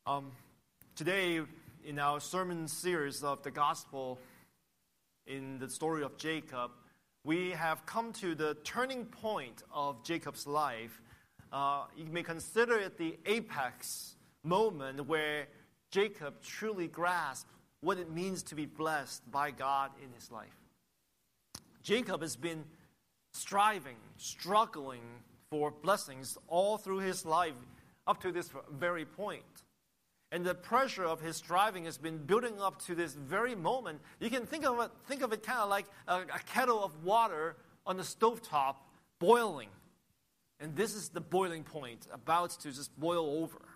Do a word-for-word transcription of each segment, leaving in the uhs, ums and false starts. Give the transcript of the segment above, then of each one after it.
Um, today, in our sermon series of the gospel, in the story of Jacob, we have come to the turning point of Jacob's life. Uh, you may consider it the apex moment where Jacob truly grasped what it means to be blessed by God in his life. Jacob has been striving, struggling for blessings all through his life up to this very point. And the pressure of his striving has been building up to this very moment. You can think of it, think of it kind of like a, a kettle of water on the stovetop boiling. And this is the boiling point, about to just boil over.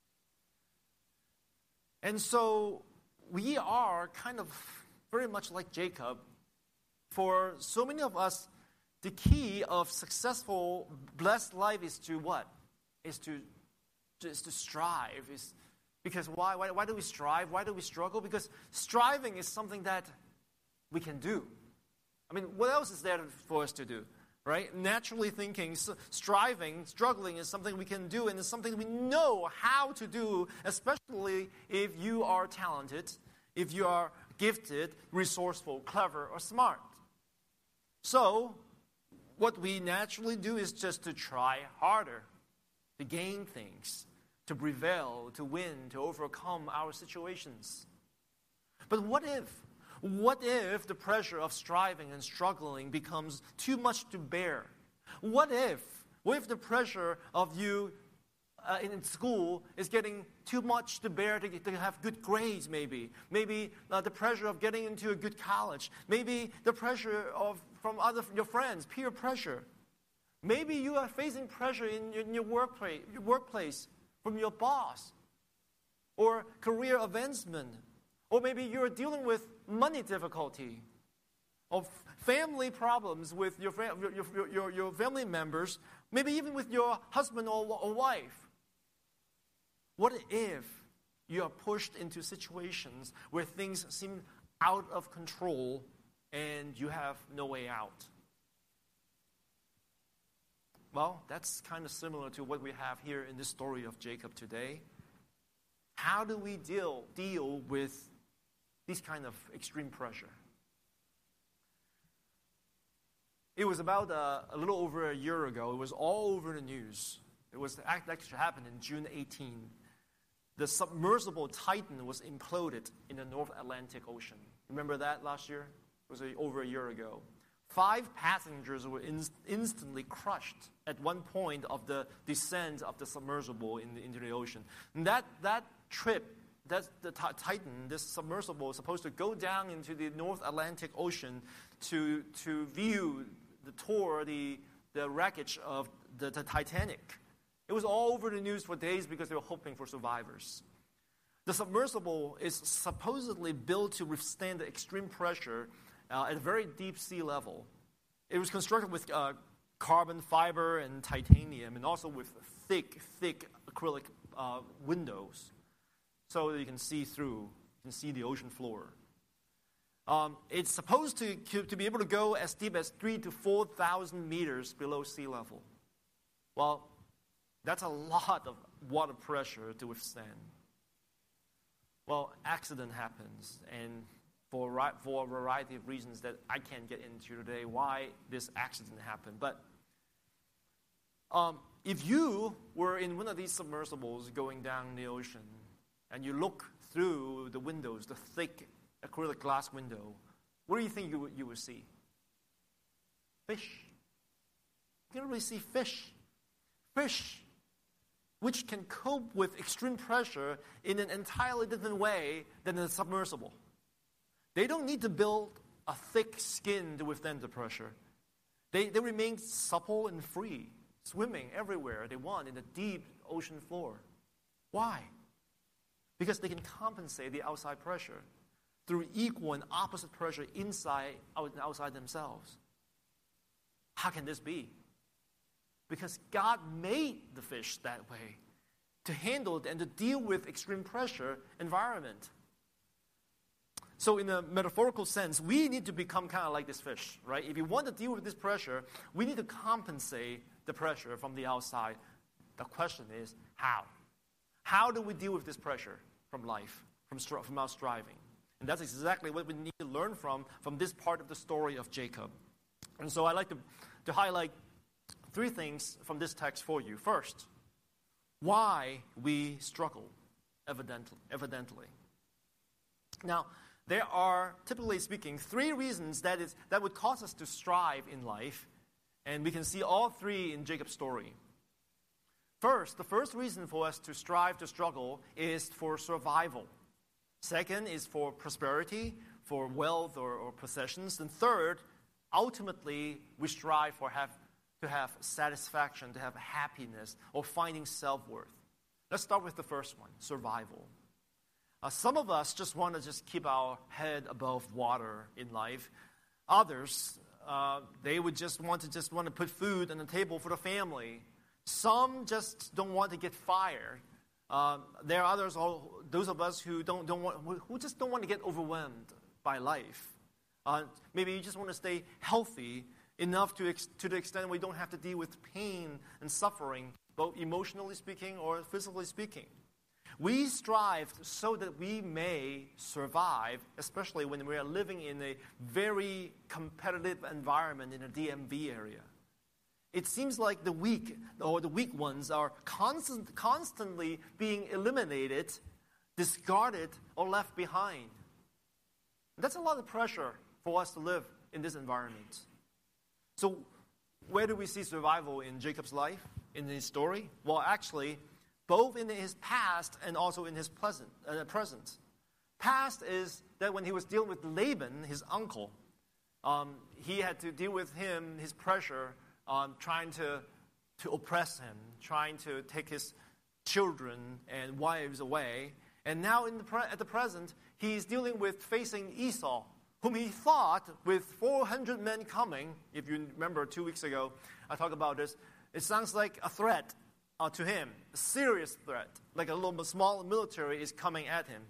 And so we are kind of very much like Jacob. For so many of us, the key of successful, blessed life is to what? Is to, is to strive, is Because why, why? Why do we strive? Why do we struggle? Because striving is something that we can do. I mean, what else is there for us to do, right? Naturally thinking, striving, struggling is something we can do, and it's something we know how to do, especially if you are talented, if you are gifted, resourceful, clever, or smart. So, what we naturally do is just to try harder, to gain things, to prevail, to win, to overcome our situations. But what if, what if the pressure of striving and struggling becomes too much to bear? What if, what if the pressure of you uh, in school is getting too much to bear to, to have good grades maybe? Maybe uh, the pressure of getting into a good college. Maybe the pressure of from other your friends, peer pressure. Maybe you are facing pressure in, in your workplace, your workplace. From your boss, or career advancement, or maybe you're dealing with money difficulty, or family problems with your, your, your, your family members, maybe even with your husband or, or wife. What if you are pushed into situations where things seem out of control and you have no way out? Well, that's kind of similar to what we have here in this story of Jacob today. How do we deal, deal with this kind of extreme pressure? It was about a, a little over a year ago. It was all over the news. It was actually happened in June eighteenth. The submersible Titan was imploded in the North Atlantic Ocean. Remember that last year? It was a, over a year ago. Five passengers were in, instantly crushed at one point of the descent of the submersible in the, into the ocean. And that, that trip, that, the t- Titan, this submersible, was supposed to go down into the North Atlantic Ocean to, to view, the tour, the, the wreckage of the, the Titanic. It was all over the news for days because they were hoping for survivors. The submersible is supposedly built to withstand the extreme pressure Uh, at a very deep sea level. It was constructed with uh, carbon fiber and titanium, and also with thick, thick acrylic uh, windows, so that you can see through, you can see the ocean floor. Um, it's supposed to, to be able to go as deep as three to four thousand meters below sea level. Well, that's a lot of water pressure to withstand. Well, accident happens, and For, for a variety of reasons that I can't get into today, why this accident happened. But um, if you were in one of these submersibles going down the ocean, and you look through the windows, the thick acrylic glass window, what do you think you would, you would see? Fish. You can really see fish. Fish, which can cope with extreme pressure in an entirely different way than a submersible. They don't need to build a thick skin to withstand the pressure. They, they remain supple and free, swimming everywhere they want in the deep ocean floor. Why? Because they can compensate the outside pressure through equal and opposite pressure inside and outside themselves. How can this be? Because God made the fish that way to handle and to deal with extreme pressure environment. So in a metaphorical sense, we need to become kind of like this fish, right? If you want to deal with this pressure, we need to compensate the pressure from the outside. The question is, how? How do we deal with this pressure from life, from, stri- from our striving? And that's exactly what we need to learn from, from this part of the story of Jacob. And so I'd like to, to highlight three things from this text for you. First, why we struggle, evidently. evidently. Now, there are, typically speaking, three reasons that is that would cause us to strive in life, and we can see all three in Jacob's story. First, the first reason for us to strive, to struggle, is for survival. Second is for prosperity, for wealth or, or possessions. And third, ultimately, we strive for have, to have satisfaction, to have happiness, or finding self-worth. Let's start with the first one, survival. Uh, some of us just want to just keep our head above water in life. Others, uh, they would just want to just want to put food on the table for the family. Some just don't want to get fired. Uh, there are others, those of us who don't don't want, who just don't want to get overwhelmed by life. Uh, maybe you just want to stay healthy enough to ex- to the extent we don't have to deal with pain and suffering, both emotionally speaking or physically speaking. We strive so that we may survive, especially when we are living in a very competitive environment in a D M V area. It seems like the weak or the weak ones are constant, constantly being eliminated, discarded, or left behind. That's a lot of pressure for us to live in this environment. So where do we see survival in Jacob's life, in his story? Well, actually, both in his past and also in his present. Uh, present. Past is that when he was dealing with Laban, his uncle, um, he had to deal with him, his pressure, Um, trying to, to oppress him, trying to take his children and wives away. And now in the pre- at the present, he's dealing with facing Esau, whom he thought with four hundred men coming, if you remember two weeks ago, I talked about this, it sounds like a threat uh, to him, a serious threat, like a little small military is coming at him.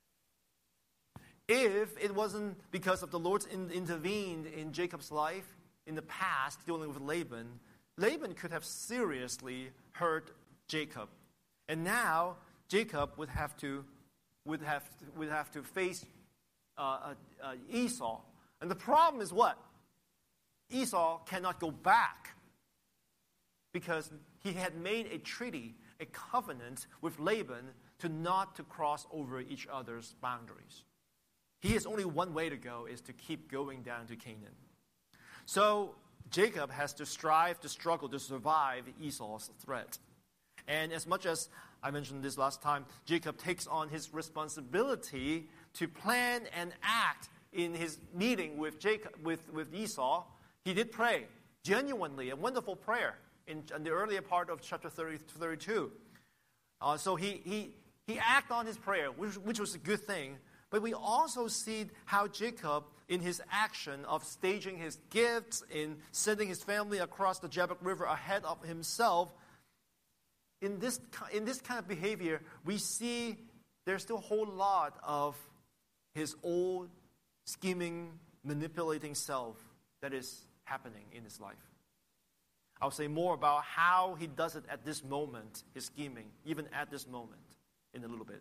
If it wasn't because of the Lord in, intervened in Jacob's life, in the past, dealing with Laban, Laban could have seriously hurt Jacob. And now, Jacob would have to, would have, would have to face uh, uh, uh, Esau. And the problem is what? Esau cannot go back because he had made a treaty, a covenant with Laban to not to cross over each other's boundaries. He has only one way to go, is to keep going down to Canaan. So Jacob has to strive, to struggle, to survive Esau's threat. And as much as I mentioned this last time, Jacob takes on his responsibility to plan and act in his meeting with Jacob, with, with Esau. He did pray, genuinely, a wonderful prayer in, in the earlier part of chapter thirty, thirty-two. Uh, so he, he, he acted on his prayer, which, which was a good thing. But we also see how Jacob, in his action of staging his gifts, in sending his family across the Jabbok River ahead of himself, in this, in this kind of behavior, we see there's still a whole lot of his old scheming, manipulating self that is happening in his life. I'll say more about how he does it at this moment, his scheming, even at this moment, in a little bit.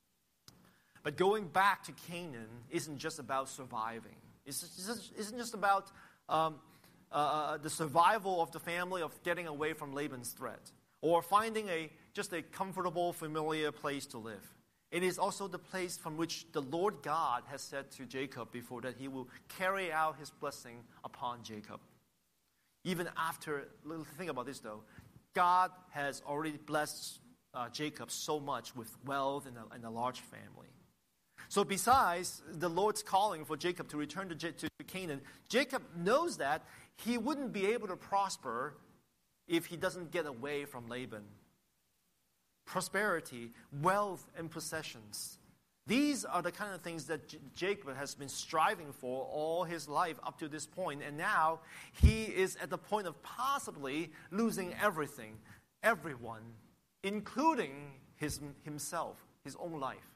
But going back to Canaan isn't just about surviving. It's just, isn't just about um, uh, the survival of the family, of getting away from Laban's threat, or finding a just a comfortable, familiar place to live. It is also the place from which the Lord God has said to Jacob before that he will carry out his blessing upon Jacob. Even after, think about this though, God has already blessed uh, Jacob so much with wealth and a, and a large family. So besides the Lord's calling for Jacob to return to, J- to Canaan, Jacob knows that he wouldn't be able to prosper if he doesn't get away from Laban. Prosperity, wealth, and possessions. These are the kind of things that J- Jacob has been striving for all his life up to this point. And now he is at the point of possibly losing everything, everyone, including his, himself, his own life.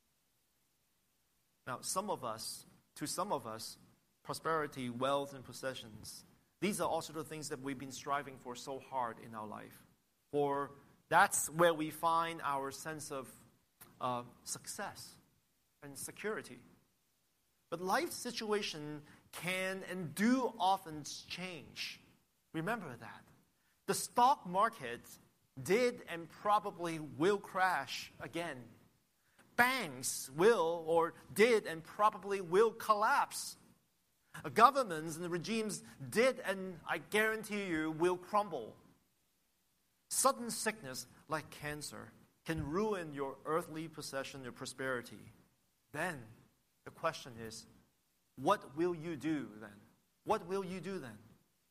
Now, some of us, to some of us, prosperity, wealth, and possessions, these are also the things that we've been striving for so hard in our life. For That's where we find our sense of uh, success and security. But life situation can and do often change. Remember that. The stock market did and probably will crash again. Banks will or did and probably will collapse. Governments and regimes did and I guarantee you will crumble. Sudden sickness like cancer can ruin your earthly possession, your prosperity. Then the question is, what will you do then? What will you do then?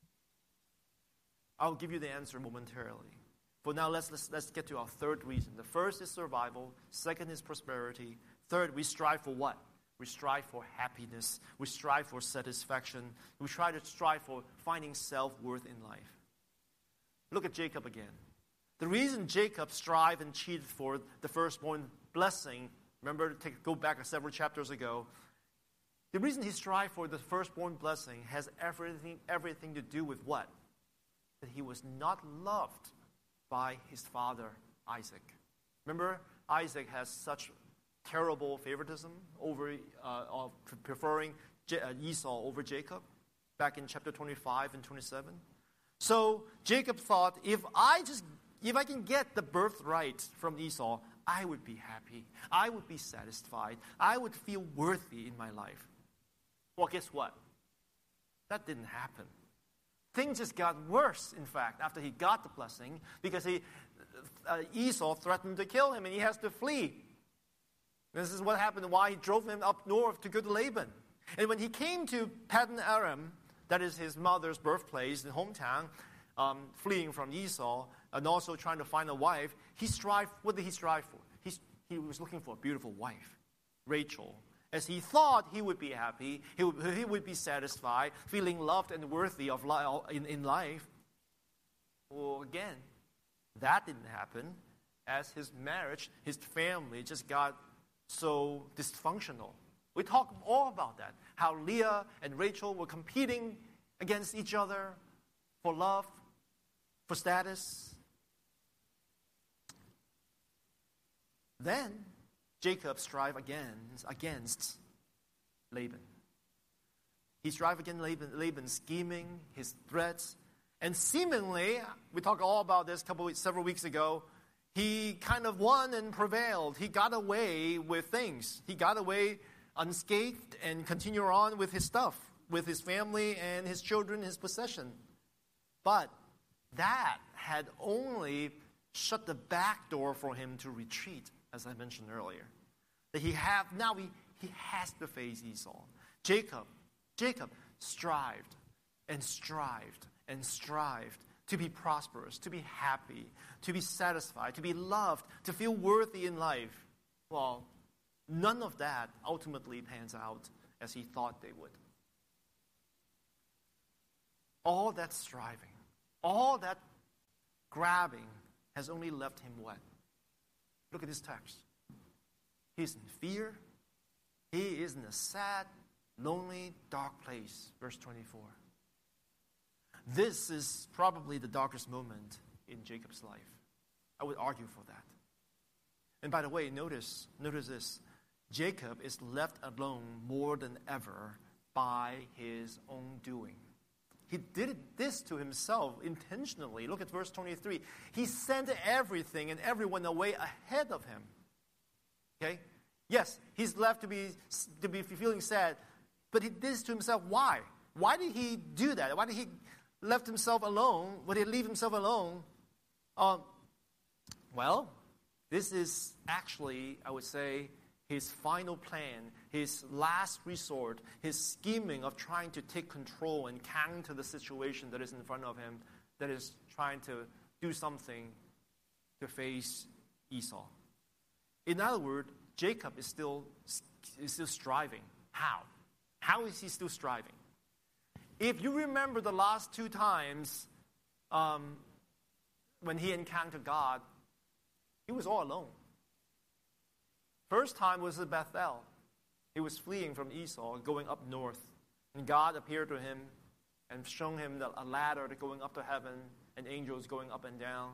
I'll give you the answer momentarily. For now, let's, let's, let's get to our third reason. The first is survival. Second is prosperity. Third, we strive for what? We strive for happiness. We strive for satisfaction. We try to strive for finding self-worth in life. Look at Jacob again. The reason Jacob strived and cheated for the firstborn blessing, remember, take, go back several chapters ago, the reason he strived for the firstborn blessing has everything, everything to do with what? That he was not loved by his father, Isaac. Remember, Isaac has such terrible favoritism over uh, of preferring J- uh, Esau over Jacob back in chapter twenty-five and twenty-seven. So Jacob thought, if I just if I can get the birthright from Esau, I would be happy. I would be satisfied. I would feel worthy in my life. Well, guess what? That didn't happen. Things just got worse, in fact, after he got the blessing, because he, uh, Esau threatened to kill him, and he has to flee. This is what happened, why he drove him up north to go to Laban. And when he came to Paddan Aram, that is his mother's birthplace and hometown, um, fleeing from Esau, and also trying to find a wife, he strived, what did he strive for? He, he was looking for a beautiful wife, Rachel. As he thought he would be happy, he would, he would be satisfied, feeling loved and worthy of li- in, in life. Well, again, that didn't happen, as his marriage, his family just got so dysfunctional. We talk all about that, how Leah and Rachel were competing against each other for love, for status. Then Jacob strive again against Laban. He strive against Laban, Laban scheming, his threats, and seemingly, we talked all about this a couple several weeks ago, he kind of won and prevailed. He got away with things. He got away unscathed and continued on with his stuff, with his family and his children, his possession. But that had only shut the back door for him to retreat, as I mentioned earlier. That he have now he, he has to face Esau. Jacob, Jacob strived and strived and strived to be prosperous, to be happy, to be satisfied, to be loved, to feel worthy in life. Well, none of that ultimately pans out as he thought they would. All that striving, all that grabbing has only left him what? Look at this text. He's in fear. He is in a sad, lonely, dark place. Verse twenty-four. This is probably the darkest moment in Jacob's life. I would argue for that. And by the way, notice, notice this. Jacob is left alone more than ever by his own doing. He did this to himself intentionally. Look at verse twenty-three. He sent everything and everyone away ahead of him. Okay? Yes, he's left to be to be feeling sad, but he did this to himself. Why? Why did he do that? Why did he left himself alone? Why did he leave himself alone? Um, well, this is actually, I would say, his final plan, his last resort, his scheming of trying to take control and counter the situation that is in front of him, that is trying to do something to face Esau. In other words, Jacob is still, is still striving. How? How is he still striving? If you remember the last two times um, when he encountered God, he was all alone. First time was at Bethel. He was fleeing from Esau, going up north. And God appeared to him and shown him a ladder going up to heaven and angels going up and down.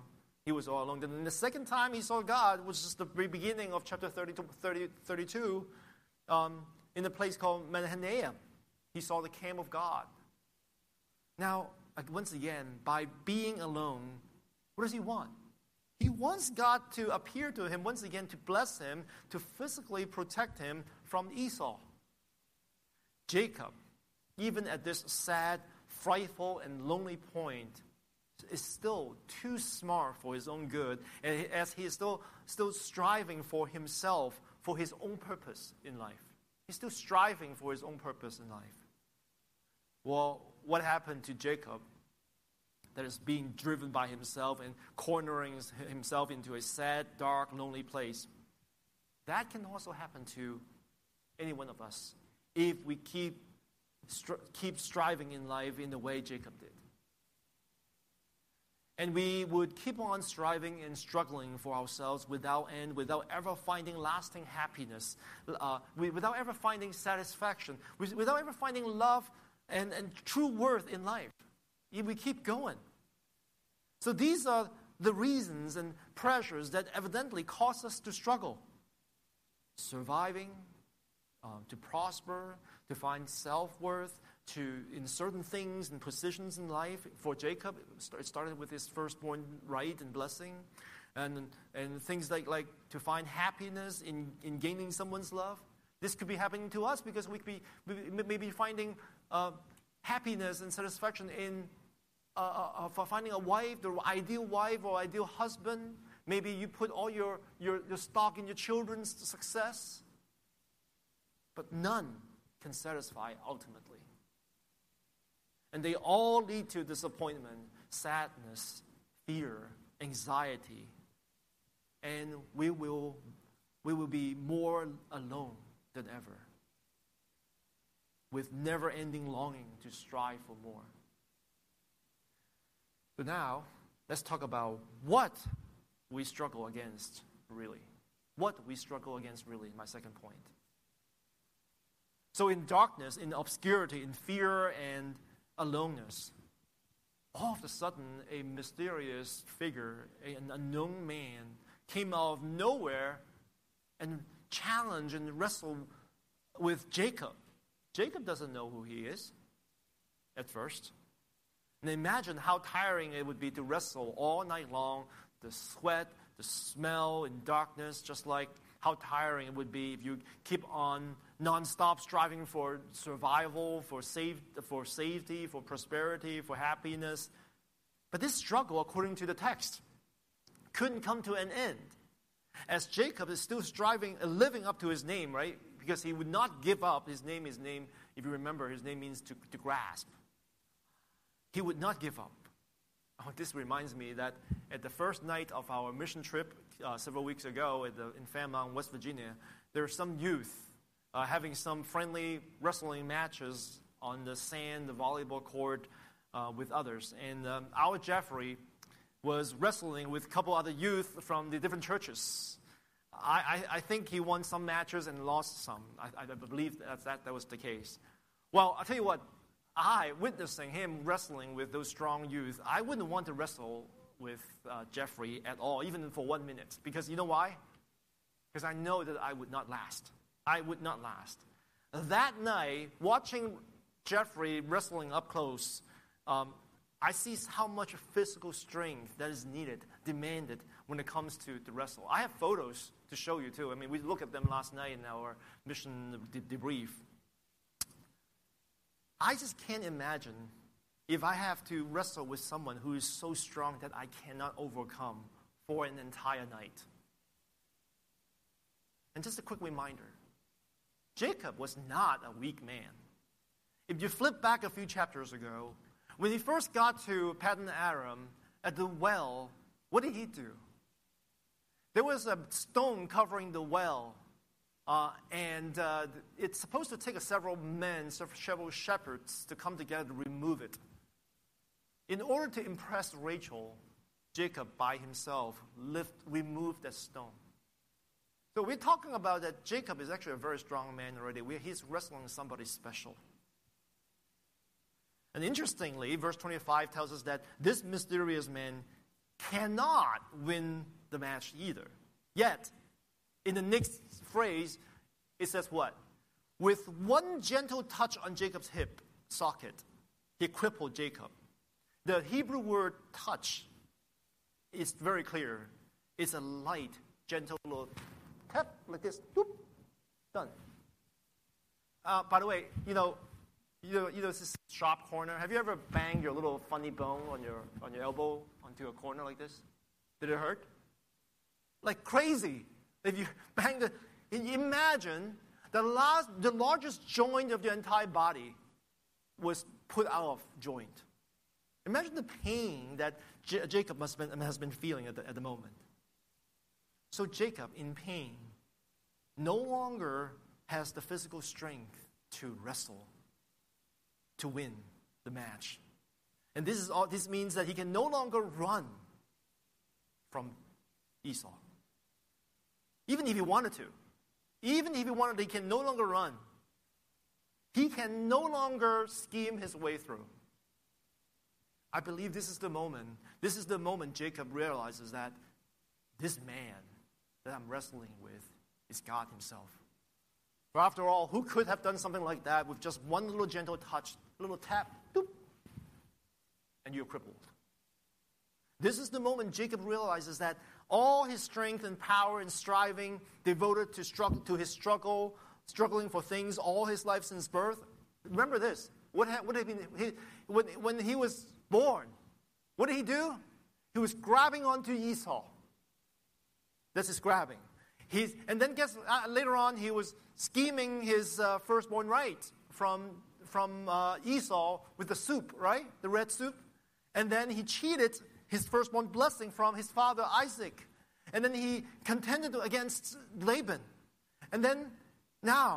He was all alone. Then the second time he saw God was just the very beginning of chapter thirty, thirty, thirty-two um, in a place called Mahanaim. He saw the camp of God. Now, once again, by being alone, what does he want? He wants God to appear to him once again, to bless him, to physically protect him from Esau. Jacob, even at this sad, frightful, and lonely point, is still too smart for his own good, and as he is still, still striving for himself, for his own purpose in life. He's still striving for his own purpose in life. Well, what happened to Jacob that is being driven by himself and cornering himself into a sad, dark, lonely place? That can also happen to any one of us if we keep, stri- keep striving in life in the way Jacob did. And we would keep on striving and struggling for ourselves without end, without ever finding lasting happiness, uh, without ever finding satisfaction, without ever finding love and, and true worth in life. If we keep going. So these are the reasons and pressures that evidently cause us to struggle. Surviving, uh, to prosper, to find self-worth, to in certain things and positions in life. For Jacob, it started with his firstborn right and blessing, and and things like, like to find happiness in, in gaining someone's love. This could be happening to us because we could be maybe finding uh, happiness and satisfaction in uh, uh, for finding a wife, the ideal wife or ideal husband. Maybe you put all your, your, your stock in your children's success, but none can satisfy ultimately. And they all lead to disappointment, sadness, fear, anxiety. And we will, we will be more alone than ever, with never-ending longing to strive for more. But now, let's talk about what we struggle against, really. What we struggle against, really, my second point. So in darkness, in obscurity, in fear and aloneness, all of a sudden a mysterious figure, an unknown man, came out of nowhere and challenged and wrestled with Jacob. Jacob doesn't know who he is at first. And imagine how tiring it would be to wrestle all night long, the sweat, the smell in darkness, just like how tiring it would be if you keep on nonstop striving for survival, for, safe, for safety, for prosperity, for happiness. But this struggle, according to the text, couldn't come to an end. As Jacob is still striving, uh, living up to his name, right? Because he would not give up. His name, his name, if you remember, his name means to, to grasp. He would not give up. Oh, this reminds me that at the first night of our mission trip uh, several weeks ago at the, in Fairmount, West Virginia, there were some youth uh, having some friendly wrestling matches on the sand, the volleyball court uh, with others. And um, our Jeffrey was wrestling with a couple other youth from the different churches. I, I, I think he won some matches and lost some. I, I believe that, that that was the case. Well, I'll tell you what. I, witnessing him wrestling with those strong youth, I wouldn't want to wrestle with uh, Jeffrey at all, even for one minute. Because you know why? Because I know that I would not last. I would not last. That night, watching Jeffrey wrestling up close, um, I see how much physical strength that is needed, demanded, when it comes to the wrestle. I have photos to show you, too. I mean, we looked at them last night in our mission de- debrief. I just can't imagine if I have to wrestle with someone who is so strong that I cannot overcome for an entire night. And just a quick reminder, Jacob was not a weak man. If you flip back a few chapters ago, when he first got to Paddan Aram at the well, what did he do? There was a stone covering the well. Uh, and uh, it's supposed to take several men, several shepherds to come together to remove it. In order to impress Rachel, Jacob by himself lift, removed that stone. So we're talking about that Jacob is actually a very strong man already. We're, he's wrestling with somebody special. And interestingly, verse twenty-five tells us that this mysterious man cannot win the match either. Yet, in the next phrase, it says what? With one gentle touch on Jacob's hip socket, he crippled Jacob. The Hebrew word touch is very clear. It's a light, gentle little tap like this. Boop, done. Uh, by the way, you know, you know, you know this sharp corner. Have you ever banged your little funny bone on your on your elbow onto a corner like this? Did it hurt? Like crazy. If you bang the, imagine the last, the largest joint of your entire body was put out of joint. Imagine the pain that J- Jacob must been, has been feeling at the, at the moment. So Jacob, in pain, no longer has the physical strength to wrestle, to win the match. And this is all. This means that he can no longer run from Esau. Even if he wanted to. Even if he wanted to, he can no longer run. He can no longer scheme his way through. I believe this is the moment. This is the moment Jacob realizes that this man that I'm wrestling with is God himself. For after all, who could have done something like that with just one little gentle touch, a little tap, doop, and you're crippled. This is the moment Jacob realizes that all his strength and power and striving devoted to struggle, to his struggle, struggling for things all his life since birth. Remember this. What, ha- what had been, he, when, when he was born, what did he do? He was grabbing onto Esau. That's his grabbing. He's, and then guess, uh, later on, he was scheming his uh, firstborn right from, from uh, Esau with the soup, right? The red soup. And then he cheated his firstborn blessing from his father Isaac. And then he contended against Laban. And then now,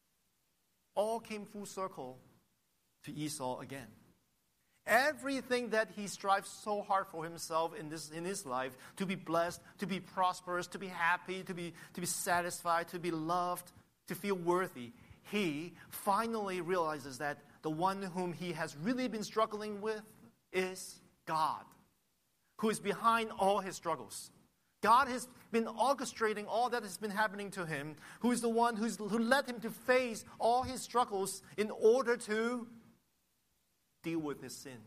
all came full circle to Esau again. Everything that he strives so hard for himself in this in his life, to be blessed, to be prosperous, to be happy, to be to be satisfied, to be loved, to feel worthy, he finally realizes that the one whom he has really been struggling with is God, who is behind all his struggles. God has been orchestrating all that has been happening to him, who is the one who's, who led him to face all his struggles in order to deal with his sin,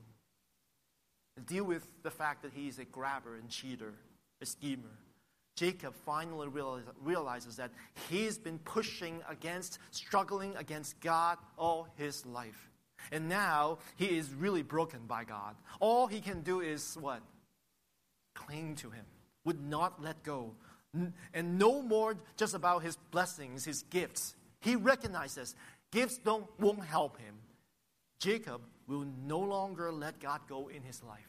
deal with the fact that he is a grabber and cheater, a schemer. Jacob finally realize, realizes that he's been pushing against, struggling against God all his life. And now he is really broken by God. All he can do is what? Cling to him, would not let go. And no more just about his blessings, his gifts. He recognizes gifts don't won't help him. Jacob will no longer let God go in his life.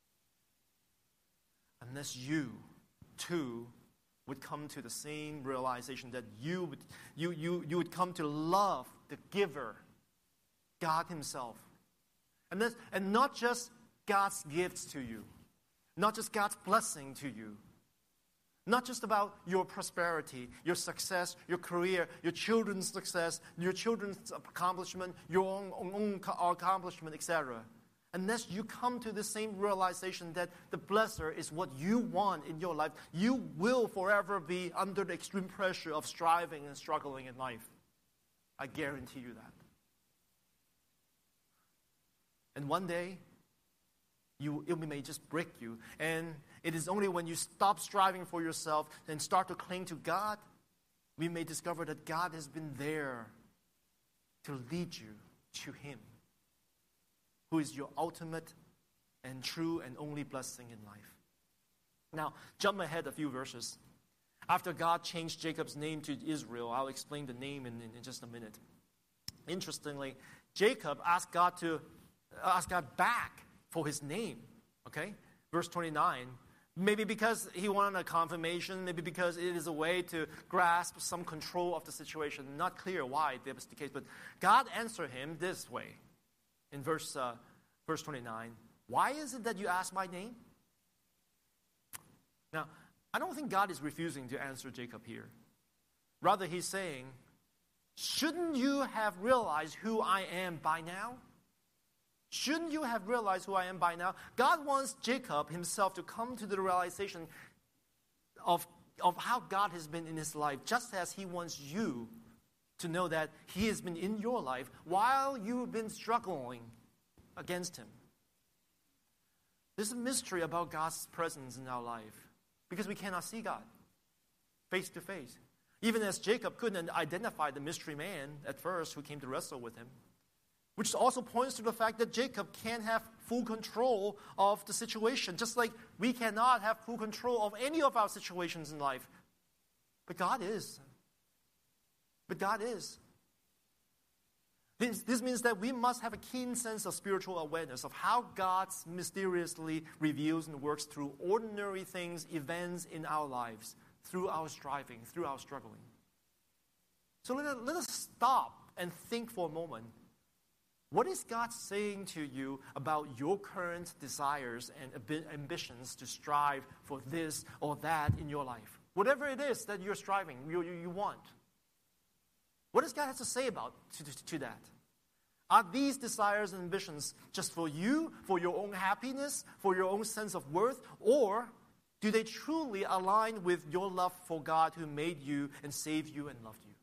Unless you, too, would come to the same realization that you would, you, you, you would come to love the giver, God himself. And, this, and not just God's gifts to you. Not just God's blessing to you. Not just about your prosperity, your success, your career, your children's success, your children's accomplishment, your own, own accomplishment, et cetera. Unless you come to the same realization that the blesser is what you want in your life, you will forever be under the extreme pressure of striving and struggling in life. I guarantee you that. And one day, You, it may just break you. And it is only when you stop striving for yourself and start to cling to God, we may discover that God has been there to lead you to him, who is your ultimate and true and only blessing in life. Now, jump ahead a few verses. After God changed Jacob's name to Israel, I'll explain the name in, in, in just a minute. Interestingly, Jacob asked God to ask God back for his name, okay? Verse twenty-nine, maybe because he wanted a confirmation, maybe because it is a way to grasp some control of the situation. Not clear why that was the case, but God answered him this way. In verse, uh, verse twenty-nine, why is it that you ask my name? Now, I don't think God is refusing to answer Jacob here. Rather, he's saying, shouldn't you have realized who I am by now? Shouldn't you have realized who I am by now? God wants Jacob himself to come to the realization of, of how God has been in his life, just as he wants you to know that he has been in your life while you've been struggling against him. There's a mystery about God's presence in our life because we cannot see God face to face. Even as Jacob couldn't identify the mystery man at first who came to wrestle with him, which also points to the fact that Jacob can't have full control of the situation, just like we cannot have full control of any of our situations in life. But God is. But God is. This, this means that we must have a keen sense of spiritual awareness of how God mysteriously reveals and works through ordinary things, events in our lives, through our striving, through our struggling. So let, let us stop and think for a moment. What is God saying to you about your current desires and ambitions to strive for this or that in your life? Whatever it is that you're striving, you, you, you want. What does God have to say about to, to, to that? Are these desires and ambitions just for you, for your own happiness, for your own sense of worth, or do they truly align with your love for God who made you and saved you and loved you?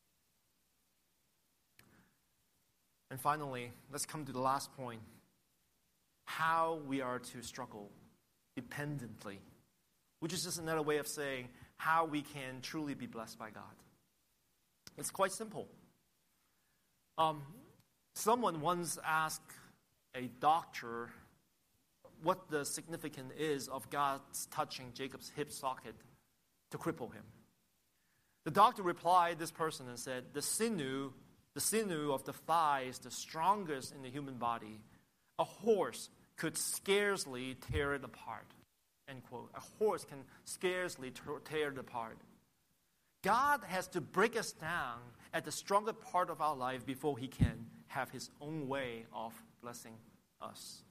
And finally, let's come to the last point. How we are to struggle dependently, which is just another way of saying how we can truly be blessed by God. It's quite simple. Um, someone once asked a doctor what the significance is of God's touching Jacob's hip socket to cripple him. The doctor replied, this person, and said, the sinew The sinew of the thigh is the strongest in the human body. A horse could scarcely tear it apart. End quote. A horse can scarcely tear it apart. God has to break us down at the stronger part of our life before he can have his own way of blessing us.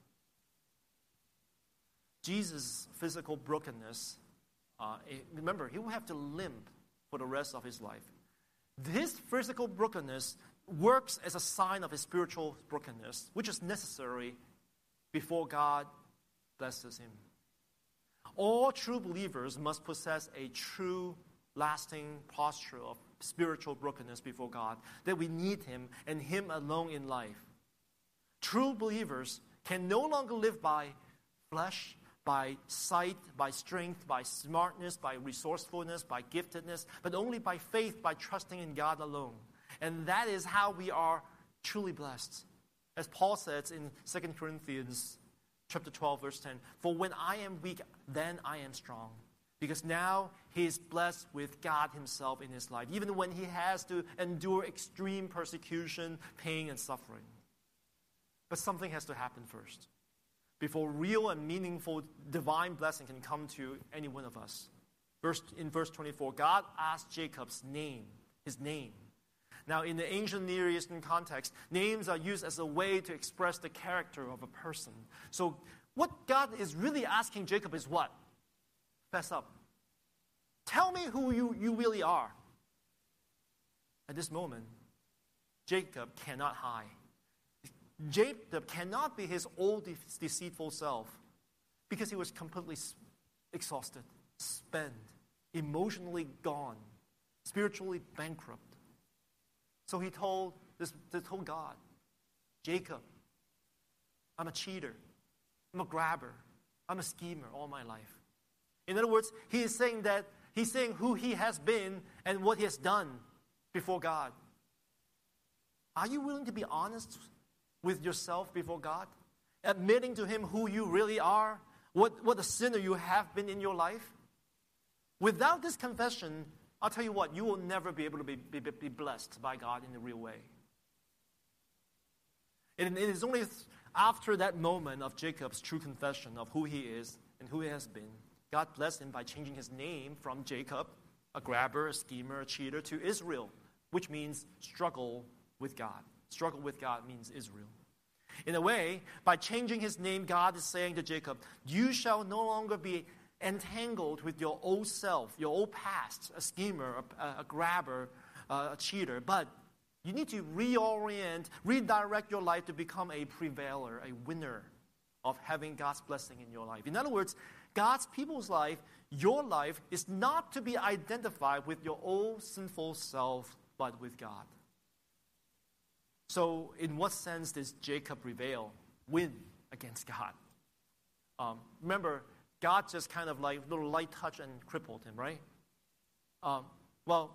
Jesus' physical brokenness, uh, remember, he will have to limp for the rest of his life. This physical brokenness works as a sign of his spiritual brokenness, which is necessary before God blesses him. All true believers must possess a true, lasting posture of spiritual brokenness before God, that we need him and him alone in life. True believers can no longer live by flesh, by sight, by strength, by smartness, by resourcefulness, by giftedness, but only by faith, by trusting in God alone. And that is how we are truly blessed. As Paul says in Second Corinthians chapter twelve, verse ten, for when I am weak, then I am strong. Because now he is blessed with God himself in his life, even when he has to endure extreme persecution, pain, and suffering. But something has to happen first before real and meaningful divine blessing can come to any one of us. Verse, in verse twenty-four, God asked Jacob's name, his name. Now, in the ancient Near Eastern context, names are used as a way to express the character of a person. So what God is really asking Jacob is what? Fess up. Tell me who you, you really are. At this moment, Jacob cannot hide. Jacob cannot be his old de- deceitful self because he was completely exhausted, spent, emotionally gone, spiritually bankrupt. So he told this, he told God, Jacob, I'm a cheater, I'm a grabber, I'm a schemer all my life. In other words, he is saying that he's saying who he has been and what he has done before God. Are you willing to be honest with yourself before God, admitting to him who you really are, what, what a sinner you have been in your life? Without this confession, I'll tell you what, you will never be able to be, be, be blessed by God in a real way. And it is only after that moment of Jacob's true confession of who he is and who he has been, God blessed him by changing his name from Jacob, a grabber, a schemer, a cheater, to Israel, which means struggle with God. Struggle with God means Israel. In a way, by changing his name, God is saying to Jacob, you shall no longer be entangled with your old self, your old past, a schemer, a, a grabber, uh, a cheater, but You need to reorient, redirect your life to become a prevailer, a winner of having God's blessing in your life. In other words, God's people's life, your life, is not to be identified with your old sinful self, but with God. So, in what sense does Jacob prevail, win against God? Um, remember, God just kind of like little light touch and crippled him, right? Um, well,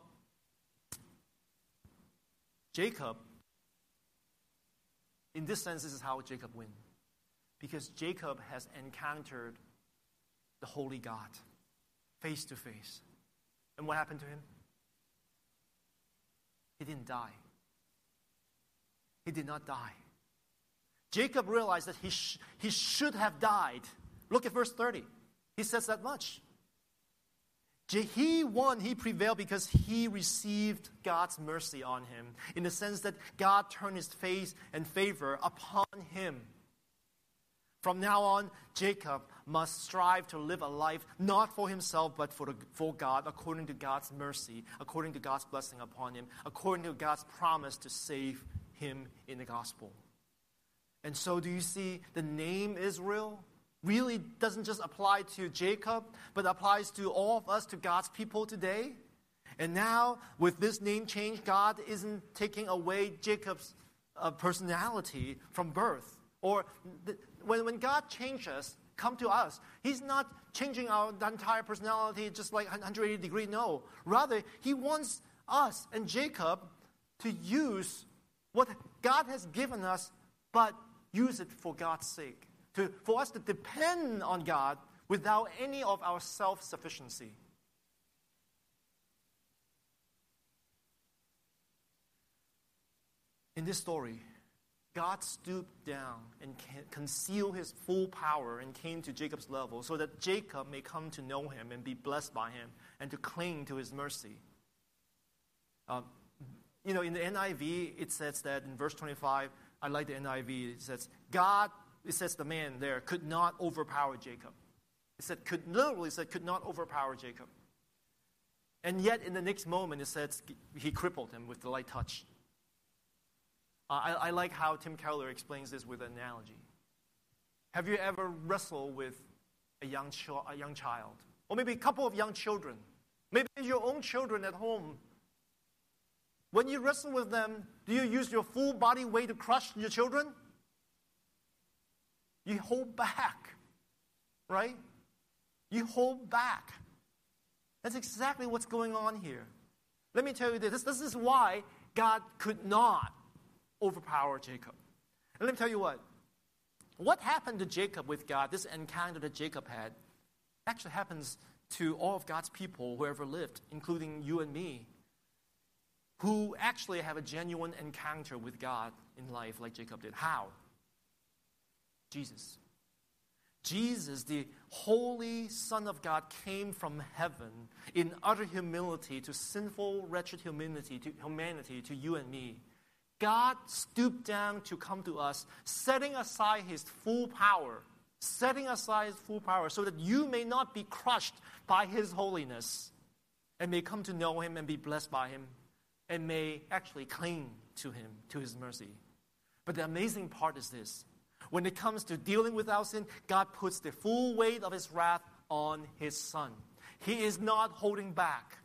Jacob, in this sense, this is how Jacob wins. Because Jacob has encountered the holy God face to face. And what happened to him? He didn't die. He did not die. Jacob realized that he, sh- he should have died. Look at verse thirty. He says that much. He won, he prevailed because he received God's mercy on him, in the sense that God turned his face and favor upon him. From now on, Jacob must strive to live a life not for himself, but for, the, for God, according to God's mercy, according to God's blessing upon him, according to God's promise to save him in the gospel. And so do you see the name Israel really doesn't just apply to Jacob, but applies to all of us, to God's people today? And now, with this name change, God isn't taking away Jacob's uh, personality from birth. Or the, when, when God changes us, come to us, He's not changing our entire personality just like one hundred eighty degrees. No. Rather, He wants us and Jacob to use what God has given us, but use it for God's sake. To, for us to depend on God without any of our self-sufficiency. In this story, God stooped down and concealed his full power and came to Jacob's level so that Jacob may come to know him and be blessed by him and to cling to his mercy. Um, you know, in the N I V, it says that in verse twenty-five, I like the N I V, it says, God, it says the man there, could not overpower Jacob. It said, could, literally said, could not overpower Jacob. And yet, in the next moment, it says, he crippled him with the light touch. Uh, I, I like how Tim Keller explains this with an analogy. Have you ever wrestled with a young, ch- a young child? Or maybe a couple of young children? Maybe your own children at home. When you wrestle with them, do you use your full body weight to crush your children? You hold back, right? You hold back. That's exactly what's going on here. Let me tell you this. This is why God could not overpower Jacob. And let me tell you what. What happened to Jacob with God, this encounter that Jacob had, actually happens to all of God's people who ever lived, including you and me, who actually have a genuine encounter with God in life like Jacob did. How? Jesus. Jesus, the holy Son of God, came from heaven in utter humility to sinful, wretched humanity, to humanity, to you and me. God stooped down to come to us, setting aside his full power, setting aside his full power so that you may not be crushed by his holiness and may come to know him and be blessed by him and may actually cling to him, to his mercy. But the amazing part is this. When it comes to dealing with our sin, God puts the full weight of his wrath on his Son. He is not holding back.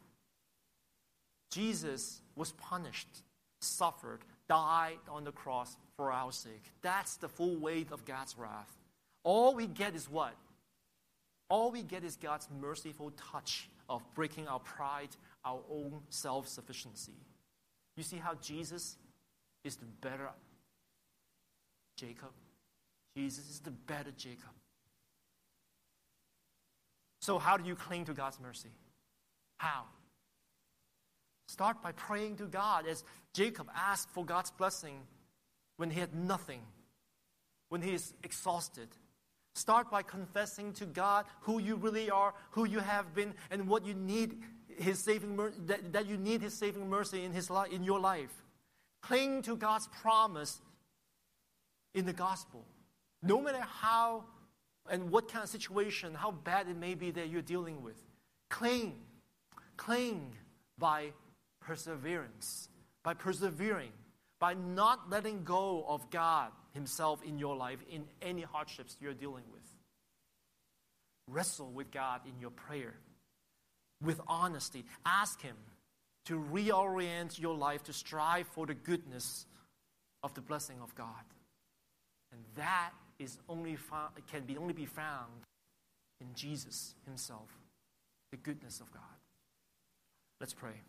Jesus was punished, suffered, died on the cross for our sake. That's the full weight of God's wrath. All we get is what? All we get is God's merciful touch of breaking our pride, our own self-sufficiency. You see how Jesus is the better Jacob? Jesus is the better Jacob. So how do you cling to God's mercy? How? Start by praying to God as Jacob asked for God's blessing when he had nothing, when he is exhausted. Start by confessing to God who you really are, who you have been, and what you need his saving mer- that, that you need his saving mercy in his li- in your life. Cling to God's promise in the gospel. No matter how and what kind of situation, how bad it may be that you're dealing with. Cling. Cling by perseverance, by persevering, by not letting go of God himself in your life in any hardships you're dealing with. Wrestle with God in your prayer. With honesty, ask him to reorient your life to strive for the goodness of the blessing of God. And that is only found, can be only be found in Jesus himself, the goodness of God. Let's pray.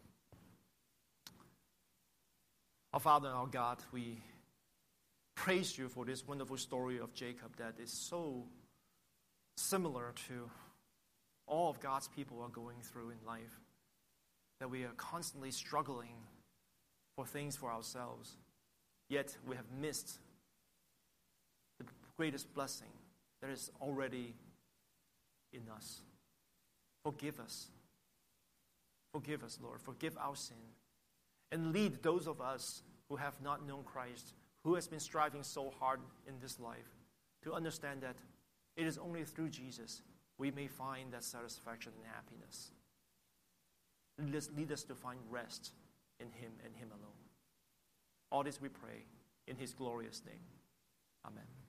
Our Father and our God, we praise you for this wonderful story of Jacob that is so similar to all of God's people are going through in life, that we are constantly struggling for things for ourselves, yet we have missed the greatest blessing that is already in us. Forgive us. Forgive us, Lord. Forgive our sin. And lead those of us who have not known Christ, who has been striving so hard in this life, to understand that it is only through Jesus we may find that satisfaction and happiness. Lead us, lead us to find rest in him and him alone. All this we pray in his glorious name. Amen.